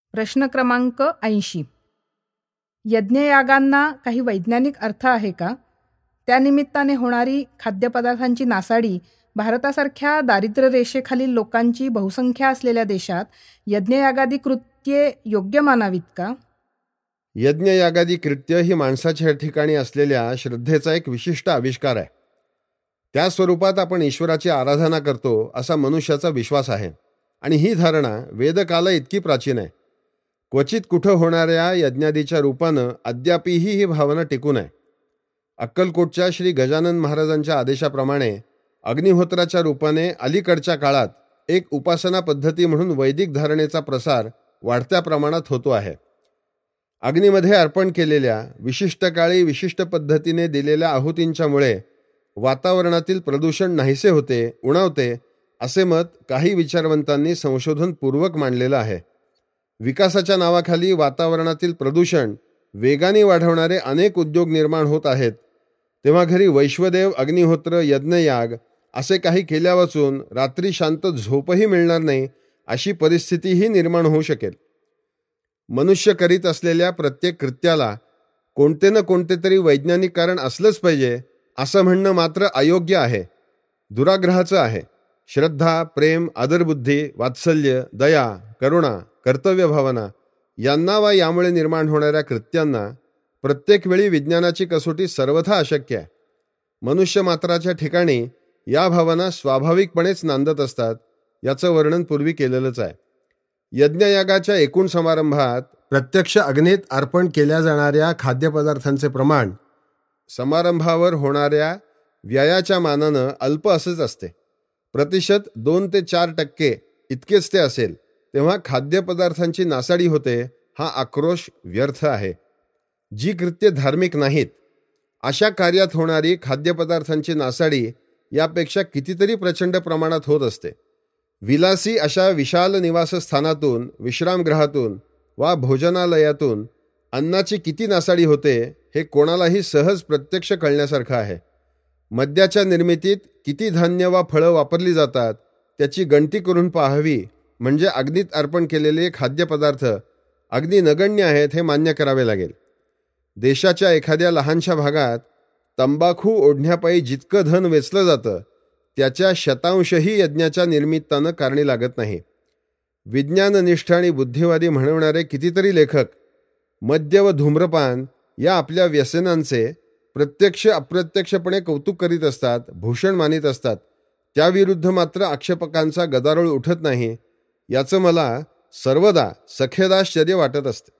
प्रश्न क्रमांक 80. यज्ञयागांना काही वैज्ञानिक अर्थ आहे का? त्यानिमित्ताने होणारी खाद्यपदार्थांची नासाडी भारतासारख्या दारिद्र्य रेषेखालील लोकांची बहुसंख्या असलेल्या देशात यज्ञयागादी कृत्ये योग्य मानावीत का? यज्ञयागादी कृत्य ही माणसाच्या ठिकाणी असलेल्या श्रद्धेचा एक विशिष्ट आविष्कार आहे. त्या स्वरूपात आपण ईश्वराची आराधना करतो असा मनुष्याचा विश्वास आहे आणि ही धारणा वेदकाला इतकी प्राचीन आहे. क्वचित कुठं होणाऱ्या यज्ञादीच्या रूपानं अद्यापही ही भावना टिकून आहे. अक्कलकोटच्या श्री गजानन महाराजांच्या आदेशाप्रमाणे अग्निहोत्राच्या रूपाने अलीकडच्या काळात एक उपासना पद्धती म्हणून वैदिक धारणेचा प्रसार वाढत्या प्रमाणात होतो आहे. अग्नीमध्ये अर्पण केलेल्या विशिष्ट काळी विशिष्ट पद्धतीने दिलेल्या आहुतींच्यामुळे वातावरणातील प्रदूषण नाहीसे होते, उणवते, असे मत काही विचारवंतांनी संशोधनपूर्वक मांडलेलं आहे. विकासाच्या नावाखाली वातावरणातील प्रदूषण वेगाने वाढवणारे अनेक उद्योग निर्माण होत आहेत. तेव्हा घरी वैश्वदेव अग्निहोत्र यज्ञयाग असे काही केल्या वाचून रात्री शांत झोपही मिळणार नाही अशी परिस्थितीही निर्माण होऊ शकेल. मनुष्य करीत असलेल्या प्रत्येक कृत्याला कोणते न कोणते तरी वैज्ञानिक कारण असलंच पाहिजे असं म्हणणं मात्र अयोग्य आहे, दुराग्रहाचं आहे. श्रद्धा, प्रेम, आदरबुद्धी, वात्सल्य, दया, करुणा, कर्तव्य भावना यांना वा यामुळे निर्माण होणाऱ्या कृत्यांना प्रत्येक वेळी विज्ञानाची कसोटी सर्वथा अशक्य आहे. मनुष्य मात्राच्या ठिकाणी या भावना स्वाभाविकपणेच नांदत असतात, याचं वर्णन पूर्वी केलेलंच आहे. यज्ञयागाच्या एकूण समारंभात प्रत्यक्ष अग्नीत अर्पण केल्या जाणाऱ्या खाद्यपदार्थांचे प्रमाण समारंभावर होणाऱ्या व्ययाच्या मानानं अल्प असंच असते. प्रतिशत 2 ते 4% इतकेच ते असेल. तेव्हा खाद्यपदार्थांची नासाडी होते हा आक्रोश व्यर्थ आहे. जी कृत्ये धार्मिक नाहीत अशा कार्यात होणारी खाद्यपदार्थांची नासाडी यापेक्षा कितीतरी प्रचंड प्रमाणात होत असते. विलासी अशा विशाल निवासस्थानातून, विश्रामगृहातून वा भोजनालयातून अन्नाची किती नासाडी होते हे कोणालाही सहज प्रत्यक्ष कळण्यासारखं आहे. मद्याच्या निर्मितीत किती धान्य वा फळं वापरली जातात त्याची गणती करून पाहावी, म्हणजे अग्नीत अर्पण केलेले खाद्यपदार्थ अगदी नगण्य आहेत हे मान्य करावे लागेल. देशाच्या एखाद्या लहानशा भागात तंबाखू ओढण्यापायी जितकं धन वेचलं जातं त्याच्या शतांशही यज्ञाच्या निमित्तानं कारणी लागत नाही. विज्ञाननिष्ठ आणि बुद्धिवादी म्हणवणारे कितीतरी लेखक मद्य व धूम्रपान या आपल्या व्यसनांचे प्रत्यक्ष अप्रत्यक्षपणे कौतुक करीत असतात, भूषण मानित असतात. त्याविरुद्ध मात्र आक्षेपकांचा गदारोळ उठत नाही, याचं मला सर्वदा सखेदाश्चर्य वाटत असते.